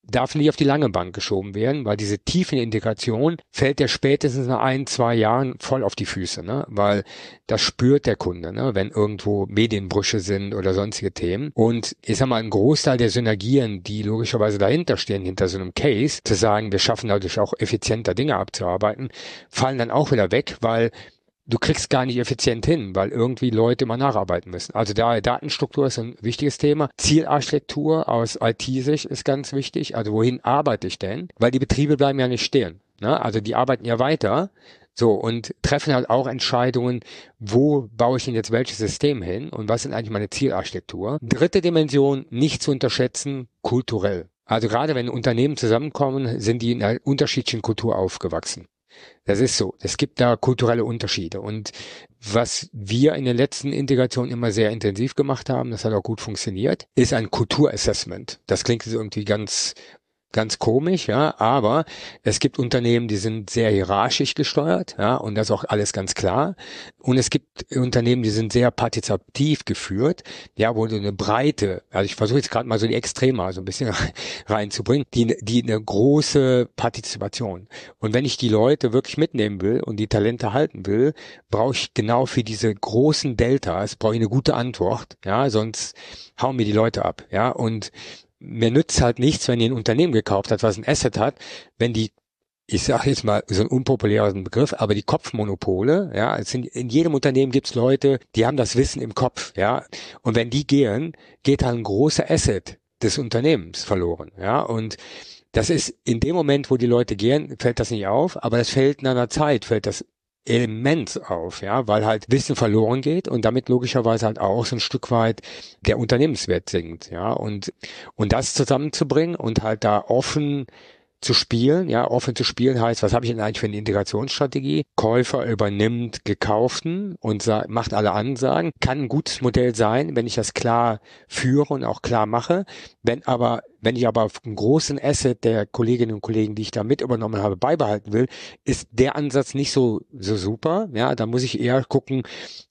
darf nicht auf die lange Bank geschoben werden, weil diese tiefen Integration fällt ja spätestens nach 1-2 Jahren voll auf die Füße, ne? Weil das spürt der Kunde, ne? Wenn irgendwo Medienbrüche sind oder sonstige Themen. Und ich sag mal, ein Großteil der Synergien, die logischerweise dahinter stehen, hinter so einem Case, zu sagen, wir schaffen dadurch auch effizienter Dinge abzuarbeiten, fallen dann auch wieder weg, weil du kriegst gar nicht effizient hin, weil irgendwie Leute immer nacharbeiten müssen. Also Datenstruktur ist ein wichtiges Thema. Zielarchitektur aus IT-Sicht ist ganz wichtig. Also wohin arbeite ich denn? Weil die Betriebe bleiben ja nicht stehen, ne? Also die arbeiten ja weiter. So, und treffen halt auch Entscheidungen, wo baue ich denn jetzt welches System hin und was sind eigentlich meine Zielarchitektur. Dritte Dimension, nicht zu unterschätzen, kulturell. Also gerade wenn Unternehmen zusammenkommen, sind die in einer unterschiedlichen Kultur aufgewachsen. Das ist so. Es gibt da kulturelle Unterschiede. Und was wir in den letzten Integrationen immer sehr intensiv gemacht haben, das hat auch gut funktioniert, ist ein Kulturassessment. Das klingt jetzt irgendwie ganz komisch, ja, aber es gibt Unternehmen, die sind sehr hierarchisch gesteuert, ja, und das ist auch alles ganz klar. Und es gibt Unternehmen, die sind sehr partizipativ geführt, ja, wo du eine Breite, also ich versuche jetzt gerade mal so die Extreme so ein bisschen reinzubringen, die eine große Partizipation. Und wenn ich die Leute wirklich mitnehmen will und die Talente halten will, brauche ich genau für diese großen Deltas, brauche ich eine gute Antwort, ja, sonst hauen mir die Leute ab, ja, und mir nützt halt nichts, wenn ihr ein Unternehmen gekauft hat, was ein Asset hat, wenn die, ich sage jetzt mal so einen unpopulären Begriff, aber die Kopfmonopole, ja, in jedem Unternehmen gibt's Leute, die haben das Wissen im Kopf, ja, und wenn die gehen, geht halt ein großer Asset des Unternehmens verloren, ja, und das ist in dem Moment, wo die Leute gehen, fällt das nicht auf, aber das fällt in einer Zeit, fällt das Element auf, ja, weil halt Wissen verloren geht und damit logischerweise halt auch so ein Stück weit der Unternehmenswert sinkt, ja, und das zusammenzubringen und halt da offen zu spielen, ja, offen zu spielen heißt, was habe ich denn eigentlich für eine Integrationsstrategie? Käufer übernimmt Gekauften und macht alle Ansagen. Kann ein gutes Modell sein, wenn ich das klar führe und auch klar mache. Wenn ich aber einen großen Asset der Kolleginnen und Kollegen, die ich da mit übernommen habe, beibehalten will, ist der Ansatz nicht so super. Ja, da muss ich eher gucken,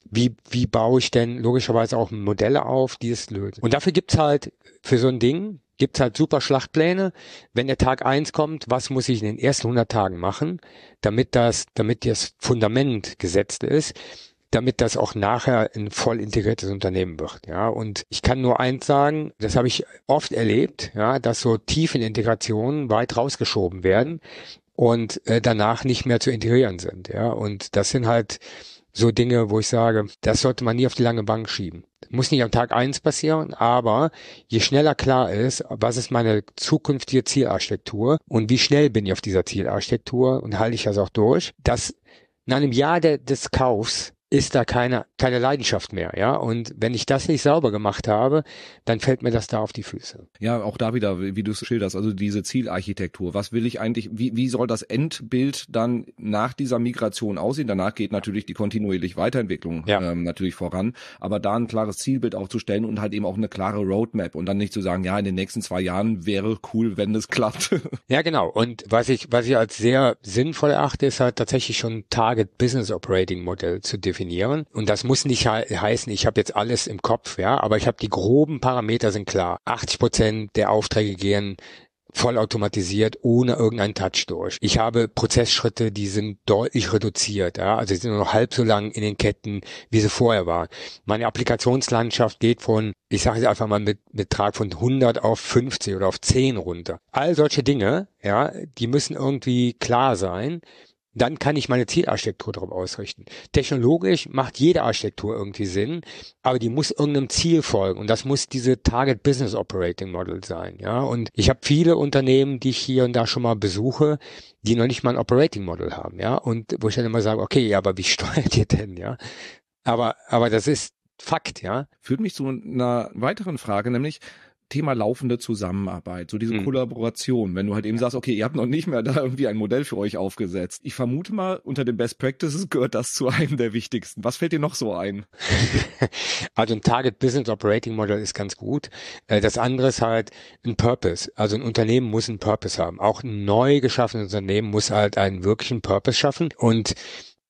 wie baue ich denn logischerweise auch Modelle auf, die es lösen. Und dafür gibt's halt für so ein Ding super Schlachtpläne. Wenn der Tag 1 kommt, was muss ich in den ersten 100 Tagen machen, damit das Fundament gesetzt ist, damit das auch nachher ein voll integriertes Unternehmen wird, ja. Und ich kann nur eins sagen, das habe ich oft erlebt, ja, dass so tiefe Integrationen weit rausgeschoben werden und danach nicht mehr zu integrieren sind, ja. Und das sind halt so Dinge, wo ich sage, das sollte man nie auf die lange Bank schieben. Muss nicht am Tag 1 passieren, aber je schneller klar ist, was ist meine zukünftige Zielarchitektur und wie schnell bin ich auf dieser Zielarchitektur und halte ich das auch durch, dass in einem Jahr des Kaufs ist da keine Leidenschaft mehr, ja. Und wenn ich das nicht sauber gemacht habe, dann fällt mir das da auf die Füße. Ja, auch da wieder, wie du es schilderst, also diese Zielarchitektur. Was will ich eigentlich, wie soll das Endbild dann nach dieser Migration aussehen? Danach geht natürlich die kontinuierliche Weiterentwicklung natürlich voran, aber da ein klares Zielbild aufzustellen und halt eben auch eine klare Roadmap und dann nicht zu sagen, ja, in den nächsten 2 Jahren wäre cool, wenn es klappt. Ja, genau. Und was ich als sehr sinnvoll erachte, ist halt tatsächlich schon ein Target Business Operating Modell zu definieren. Und das muss nicht heißen, ich habe jetzt alles im Kopf, ja, aber ich habe die groben Parameter sind klar. 80% der Aufträge gehen vollautomatisiert, ohne irgendeinen Touch durch. Ich habe Prozessschritte, die sind deutlich reduziert, ja, also die sind nur noch halb so lang in den Ketten, wie sie vorher waren. Meine Applikationslandschaft geht von, ich sage jetzt einfach mal mit Betrag von 100 auf 50 oder auf 10 runter. All solche Dinge, ja, die müssen irgendwie klar sein. Dann kann ich meine Zielarchitektur darauf ausrichten. Technologisch macht jede Architektur irgendwie Sinn, aber die muss irgendeinem Ziel folgen und das muss diese Target Business Operating Model sein, ja. Und ich habe viele Unternehmen, die ich hier und da schon mal besuche, die noch nicht mal ein Operating Model haben, ja. Und wo ich dann immer sage, okay, ja, aber wie steuert ihr denn, ja? Aber das ist Fakt, ja. Führt mich zu einer weiteren Frage, nämlich Thema laufende Zusammenarbeit, so diese Kollaboration, wenn du halt eben sagst, okay, ihr habt noch nicht mehr da irgendwie ein Modell für euch aufgesetzt. Ich vermute mal, unter den Best Practices gehört das zu einem der wichtigsten. Was fällt dir noch so ein? Also ein Target Business Operating Model ist ganz gut. Das andere ist halt ein Purpose. Also ein Unternehmen muss einen Purpose haben. Auch ein neu geschaffenes Unternehmen muss halt einen wirklichen Purpose schaffen und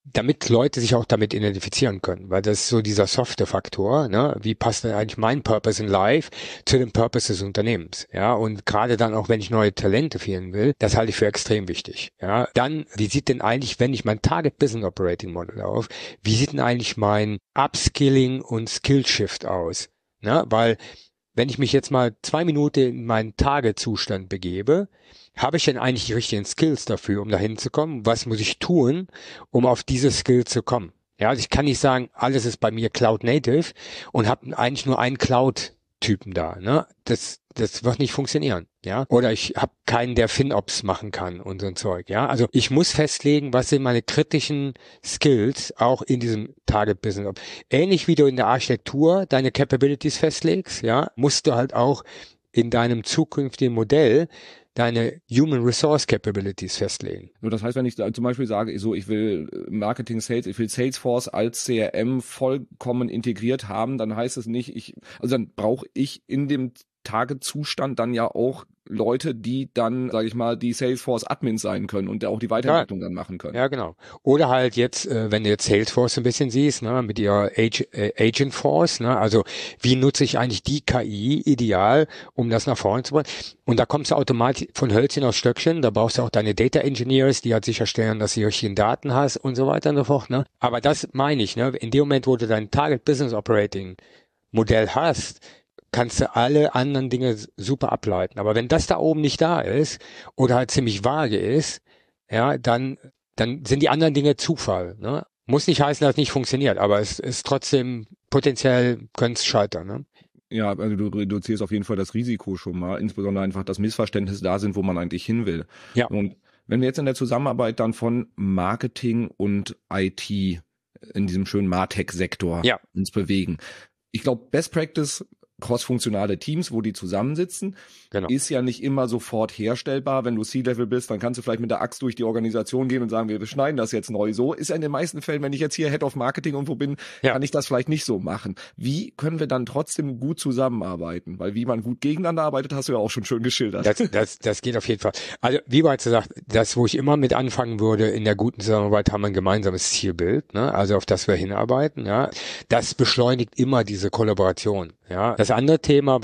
damit Leute sich auch damit identifizieren können, weil das ist so dieser softe Faktor, ne? Wie passt denn eigentlich mein Purpose in Life zu dem Purpose des Unternehmens, ja? Und gerade dann auch, wenn ich neue Talente finden will, das halte ich für extrem wichtig, ja? Dann, wie sieht denn eigentlich, wenn ich mein Target Business Operating Model auf, wie sieht denn eigentlich mein Upskilling und Skill Shift aus, ne? Weil, wenn ich mich jetzt mal 2 Minuten in meinen Target-Zustand begebe, habe ich denn eigentlich die richtigen Skills dafür, um dahin zu kommen? Was muss ich tun, um auf diese Skills zu kommen? Ja, also ich kann nicht sagen, alles ist bei mir Cloud Native und habe eigentlich nur einen Cloud-Typen da, ne? Das wird nicht funktionieren, ja? Oder ich habe keinen, der FinOps machen kann und so ein Zeug, ja? Also ich muss festlegen, was sind meine kritischen Skills auch in diesem Target Business. Ähnlich wie du in der Architektur deine Capabilities festlegst, ja, musst du halt auch in deinem zukünftigen Modell deine Human Resource Capabilities festlegen. Nur das heißt, wenn ich zum Beispiel sage, so ich will Marketing, Sales, ich will Salesforce als CRM vollkommen integriert haben, dann heißt es nicht, also dann brauche ich in dem Tagezustand dann ja auch Leute, die dann, sage ich mal, die Salesforce-Admins sein können und auch die Weiterentwicklung dann machen können. Ja, genau. Oder halt jetzt, wenn du jetzt Salesforce ein bisschen siehst, ne, mit ihrer Agentforce, ne, also wie nutze ich eigentlich die KI ideal, um das nach vorne zu bringen? Und da kommst du automatisch von Hölzchen auf Stöckchen, da brauchst du auch deine Data Engineers, die halt sicherstellen, dass du die richtigen Daten hast und so weiter und so fort, ne. Aber das meine ich, ne, in dem Moment, wo du dein Target Business Operating Modell hast, kannst du alle anderen Dinge super ableiten. Aber wenn das da oben nicht da ist oder halt ziemlich vage ist, ja, dann sind die anderen Dinge Zufall. Ne? Muss nicht heißen, dass es nicht funktioniert, aber es ist trotzdem potenziell könnte es scheitern. Ne? Ja, also du reduzierst auf jeden Fall das Risiko schon mal, insbesondere einfach, dass Missverständnisse da sind, wo man eigentlich hin will. Ja. Und wenn wir jetzt in der Zusammenarbeit dann von Marketing und IT in diesem schönen MarTech-Sektor uns bewegen. Ich glaube, Best Practice cross-funktionale Teams, wo die zusammensitzen, ist ja nicht immer sofort herstellbar. Wenn du C-Level bist, dann kannst du vielleicht mit der Axt durch die Organisation gehen und sagen, wir schneiden das jetzt neu so. Ist ja in den meisten Fällen, wenn ich jetzt hier Head of Marketing irgendwo bin, kann ich das vielleicht nicht so machen. Wie können wir dann trotzdem gut zusammenarbeiten? Weil wie man gut gegeneinander arbeitet, hast du ja auch schon schön geschildert. Das geht auf jeden Fall. Also wie bereits gesagt, das, wo ich immer mit anfangen würde, in der guten Zusammenarbeit haben wir ein gemeinsames Zielbild, ne? Also auf das wir hinarbeiten. Ja, das beschleunigt immer diese Kollaboration. Ja, das andere Thema,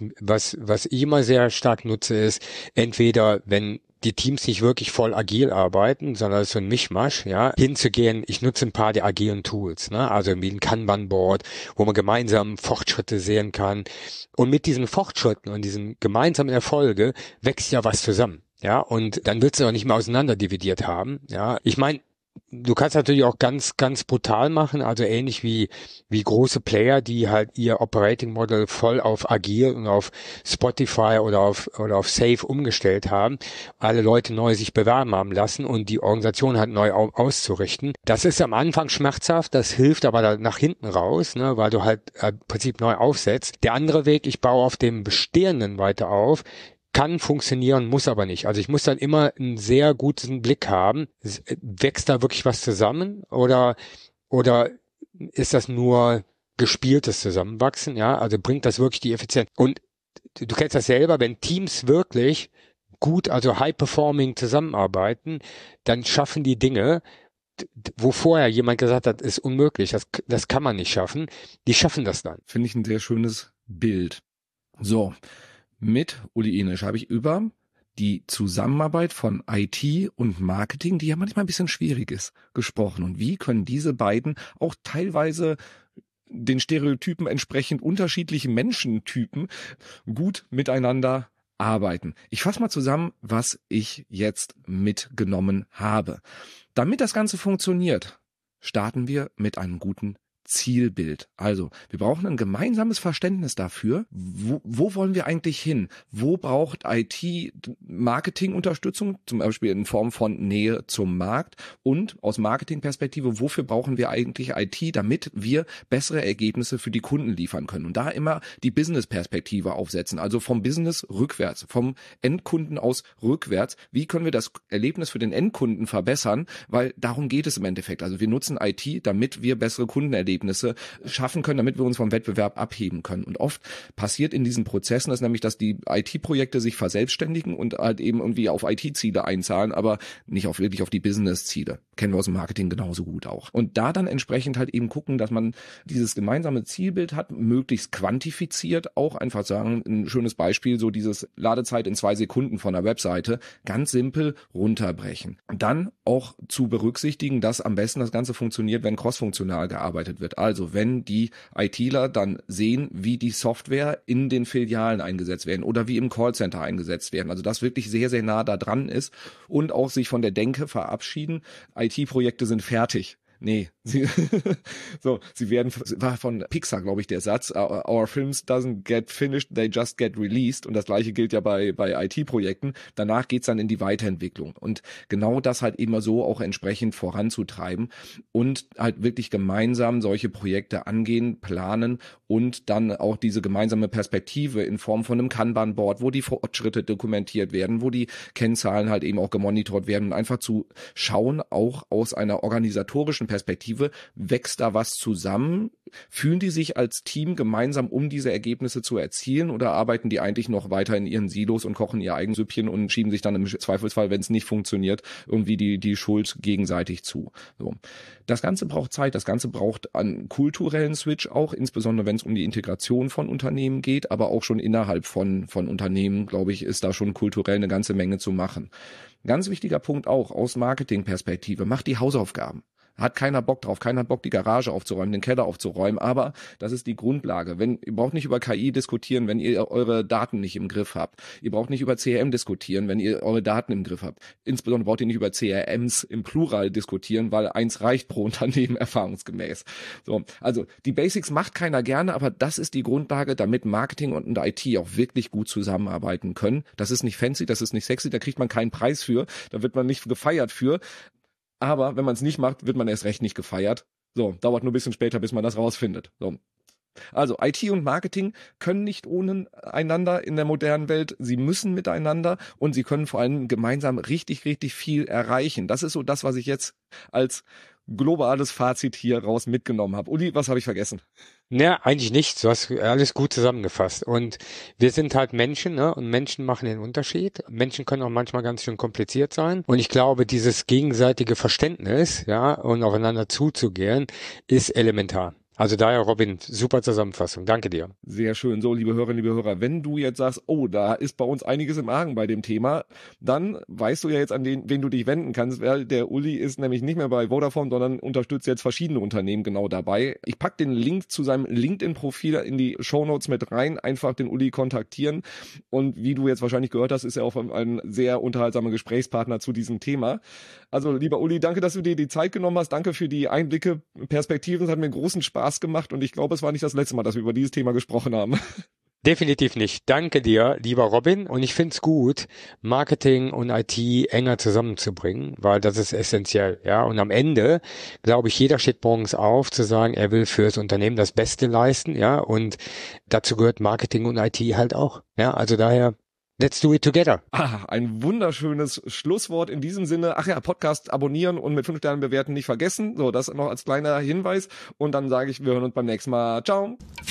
was ich immer sehr stark nutze, ist entweder, wenn die Teams nicht wirklich voll agil arbeiten, sondern es ist so ein Mischmasch, ja, hinzugehen, ich nutze ein paar der agilen Tools, ne, also wie ein Kanban-Board, wo man gemeinsam Fortschritte sehen kann. Und mit diesen Fortschritten und diesen gemeinsamen Erfolge wächst ja was zusammen, ja, und dann willst du auch nicht mehr auseinander dividiert haben, ja. Ich meine, du kannst natürlich auch ganz, ganz brutal machen, also ähnlich wie große Player, die halt ihr Operating Model voll auf Agil und auf Spotify oder auf Safe umgestellt haben, alle Leute neu sich bewerben haben lassen und die Organisation halt neu auszurichten. Das ist am Anfang schmerzhaft, das hilft aber dann nach hinten raus, ne, weil du halt im Prinzip neu aufsetzt. Der andere Weg, ich baue auf dem Bestehenden weiter auf, kann funktionieren, muss aber nicht. Also ich muss dann immer einen sehr guten Blick haben. Wächst da wirklich was zusammen oder ist das nur gespieltes Zusammenwachsen? Ja, also bringt das wirklich die Effizienz? Und du kennst das selber, wenn Teams wirklich gut, also high-performing zusammenarbeiten, dann schaffen die Dinge, wo vorher jemand gesagt hat, ist unmöglich, das kann man nicht schaffen. Die schaffen das dann. Finde ich ein sehr schönes Bild. So. Mit Uli Enisch habe ich über die Zusammenarbeit von IT und Marketing, die ja manchmal ein bisschen schwierig ist, gesprochen. Und wie können diese beiden auch teilweise den Stereotypen entsprechend unterschiedliche Menschentypen gut miteinander arbeiten. Ich fasse mal zusammen, was ich jetzt mitgenommen habe. Damit das Ganze funktioniert, starten wir mit einem guten Zielbild. Also, wir brauchen ein gemeinsames Verständnis dafür, wo wollen wir eigentlich hin? Wo braucht IT Marketingunterstützung, zum Beispiel in Form von Nähe zum Markt? Und aus Marketingperspektive, wofür brauchen wir eigentlich IT, damit wir bessere Ergebnisse für die Kunden liefern können? Und da immer die Business-Perspektive aufsetzen, also vom Business rückwärts, vom Endkunden aus rückwärts. Wie können wir das Erlebnis für den Endkunden verbessern? Weil darum geht es im Endeffekt. Also wir nutzen IT, damit wir bessere Kundenerlebnisse Ergebnisse schaffen können, damit wir uns vom Wettbewerb abheben können. Und oft passiert in diesen Prozessen das nämlich, dass die IT-Projekte sich verselbstständigen und halt eben irgendwie auf IT-Ziele einzahlen, aber nicht wirklich auf die Business-Ziele. Kennen wir aus dem Marketing genauso gut auch. Und da dann entsprechend halt eben gucken, dass man dieses gemeinsame Zielbild hat, möglichst quantifiziert, auch einfach sagen, ein schönes Beispiel, so dieses Ladezeit in 2 Sekunden von einer Webseite, ganz simpel runterbrechen. Dann auch zu berücksichtigen, dass am besten das Ganze funktioniert, wenn crossfunktional gearbeitet wird. Also wenn die ITler dann sehen, wie die Software in den Filialen eingesetzt werden oder wie im Callcenter eingesetzt werden. Also das wirklich sehr, sehr nah da dran ist und auch sich von der Denke verabschieden, IT-Projekte sind fertig. Nee, sie werden, war von Pixar, glaube ich, der Satz, our films doesn't get finished, they just get released. Und das Gleiche gilt ja bei IT-Projekten. Danach geht's dann in die Weiterentwicklung. Und genau das halt immer so auch entsprechend voranzutreiben und halt wirklich gemeinsam solche Projekte angehen, planen und dann auch diese gemeinsame Perspektive in Form von einem Kanban-Board, wo die Fortschritte dokumentiert werden, wo die Kennzahlen halt eben auch gemonitort werden und einfach zu schauen, auch aus einer organisatorischen Perspektive, wächst da was zusammen? Fühlen die sich als Team gemeinsam, um diese Ergebnisse zu erzielen, oder arbeiten die eigentlich noch weiter in ihren Silos und kochen ihr eigenes Süppchen und schieben sich dann im Zweifelsfall, wenn es nicht funktioniert, irgendwie die Schuld gegenseitig zu? So. Das Ganze braucht Zeit, das Ganze braucht einen kulturellen Switch auch, insbesondere wenn es um die Integration von Unternehmen geht, aber auch schon innerhalb von Unternehmen, glaube ich, ist da schon kulturell eine ganze Menge zu machen. Ganz wichtiger Punkt auch aus Marketingperspektive, macht die Hausaufgaben. Hat keiner Bock drauf, keiner hat Bock, die Garage aufzuräumen, den Keller aufzuräumen, aber das ist die Grundlage. Ihr braucht nicht über KI diskutieren, wenn ihr eure Daten nicht im Griff habt. Ihr braucht nicht über CRM diskutieren, wenn ihr eure Daten im Griff habt. Insbesondere braucht ihr nicht über CRMs im Plural diskutieren, weil eins reicht pro Unternehmen erfahrungsgemäß. So, also die Basics macht keiner gerne, aber das ist die Grundlage, damit Marketing und IT auch wirklich gut zusammenarbeiten können. Das ist nicht fancy, das ist nicht sexy, da kriegt man keinen Preis für, da wird man nicht gefeiert für. Aber wenn man es nicht macht, wird man erst recht nicht gefeiert. So, dauert nur ein bisschen später, bis man das rausfindet. So. Also IT und Marketing können nicht ohne einander in der modernen Welt. Sie müssen miteinander und sie können vor allem gemeinsam richtig, richtig viel erreichen. Das ist so das, was ich jetzt als globales Fazit hier raus mitgenommen habe. Uli, was habe ich vergessen? Ja, eigentlich nichts. Du hast alles gut zusammengefasst. Und wir sind halt Menschen, ne? Und Menschen machen den Unterschied. Menschen können auch manchmal ganz schön kompliziert sein. Und ich glaube, dieses gegenseitige Verständnis, ja, und aufeinander zuzugehen, ist elementar. Also daher, Robin, super Zusammenfassung. Danke dir. Sehr schön. So, liebe Hörerinnen, liebe Hörer, wenn du jetzt sagst, oh, da ist bei uns einiges im Argen bei dem Thema, dann weißt du ja jetzt, an wen du dich wenden kannst, weil der Uli ist nämlich nicht mehr bei Vodafone, sondern unterstützt jetzt verschiedene Unternehmen genau dabei. Ich pack den Link zu seinem LinkedIn-Profil in die Shownotes mit rein, einfach den Uli kontaktieren. Und wie du jetzt wahrscheinlich gehört hast, ist er auch ein sehr unterhaltsamer Gesprächspartner zu diesem Thema. Also, lieber Uli, danke, dass du dir die Zeit genommen hast. Danke für die Einblicke, Perspektiven. Es hat mir großen Spaß gemacht und ich glaube, es war nicht das letzte Mal, dass wir über dieses Thema gesprochen haben. Definitiv nicht. Danke dir, lieber Robin. Und ich finde es gut, Marketing und IT enger zusammenzubringen, weil das ist essentiell. Ja, und am Ende, glaube ich, jeder steht morgens auf, zu sagen, er will fürs Unternehmen das Beste leisten. Ja, und dazu gehört Marketing und IT halt auch. Ja, also daher, let's do it together. Ein wunderschönes Schlusswort in diesem Sinne. Ach ja, Podcast abonnieren und mit 5 Sternen bewerten nicht vergessen. So, das noch als kleiner Hinweis. Und dann sage ich, wir hören uns beim nächsten Mal. Ciao.